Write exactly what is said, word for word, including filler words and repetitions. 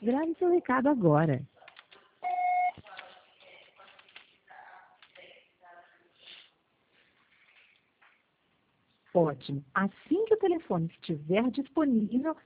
Grave seu recado agora. Ótimo. Assim que o telefone estiver disponível,